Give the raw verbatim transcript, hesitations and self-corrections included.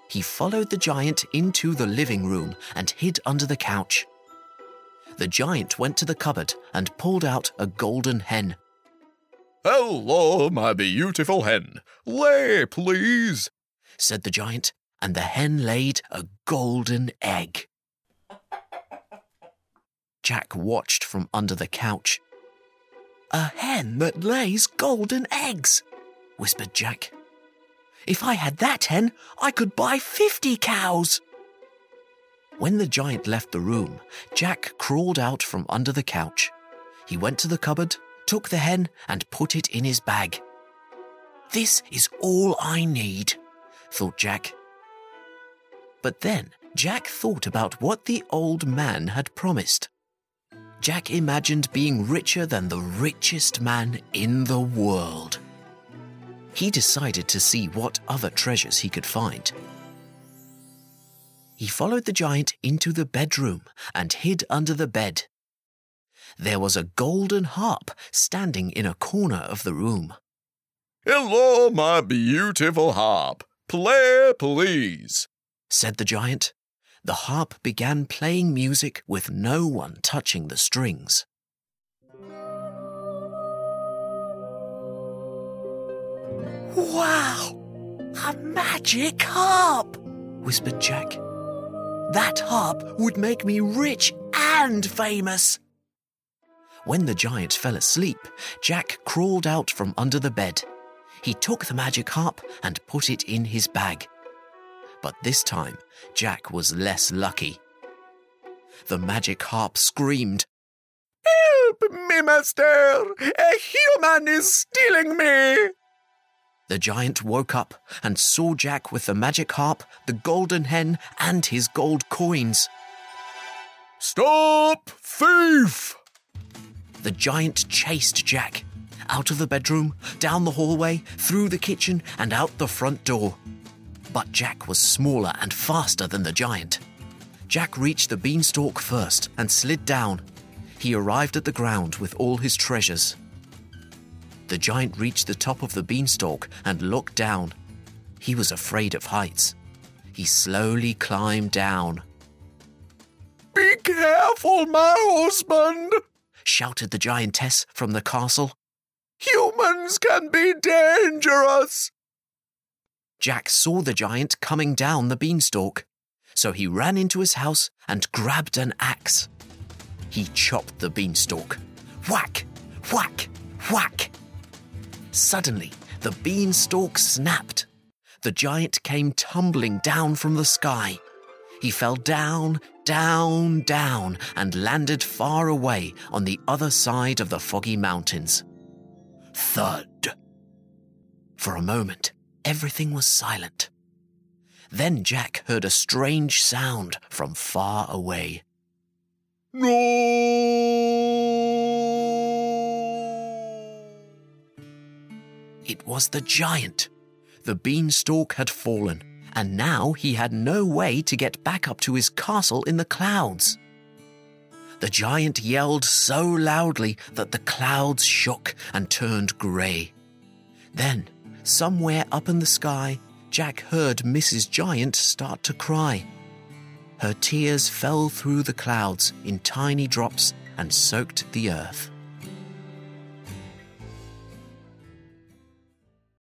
He followed the giant into the living room and hid under the couch. The giant went to the cupboard and pulled out a golden hen. "Hello, my beautiful hen. Lay, please," said the giant, and the hen laid a golden egg. Jack watched from under the couch. "A hen that lays golden eggs," whispered Jack. "If I had that hen, I could buy fifty cows." When the giant left the room, Jack crawled out from under the couch. He went to the cupboard, took the hen, and put it in his bag. "This is all I need," thought Jack. But then Jack thought about what the old man had promised. Jack imagined being richer than the richest man in the world. He decided to see what other treasures he could find. He followed the giant into the bedroom and hid under the bed. There was a golden harp standing in a corner of the room. "Hello, my beautiful harp. Play, please," said the giant. The harp began playing music with no one touching the strings. "Wow! A magic harp!" whispered Jack. "That harp would make me rich and famous." When the giant fell asleep, Jack crawled out from under the bed. He took the magic harp and put it in his bag. But this time, Jack was less lucky. The magic harp screamed, "Help me, master! A human is stealing me!" The giant woke up and saw Jack with the magic harp, the golden hen, and his gold coins. "Stop, thief!" The giant chased Jack out of the bedroom, down the hallway, through the kitchen, and out the front door. But Jack was smaller and faster than the giant. Jack reached the beanstalk first and slid down. He arrived at the ground with all his treasures. The giant reached the top of the beanstalk and looked down. He was afraid of heights. He slowly climbed down. "Be careful, my husband!" shouted the giantess from the castle. "Humans can be dangerous!" Jack saw the giant coming down the beanstalk, so he ran into his house and grabbed an axe. He chopped the beanstalk. Whack! Whack! Whack! Suddenly, the beanstalk snapped. The giant came tumbling down from the sky. He fell down, down, down, and landed far away on the other side of the foggy mountains. Thud! For a moment, everything was silent. Then Jack heard a strange sound from far away. No! It was the giant. The beanstalk had fallen, and now he had no way to get back up to his castle in the clouds. The giant yelled so loudly that the clouds shook and turned grey. Then, somewhere up in the sky, Jack heard Missus Giant start to cry. Her tears fell through the clouds in tiny drops and soaked the earth.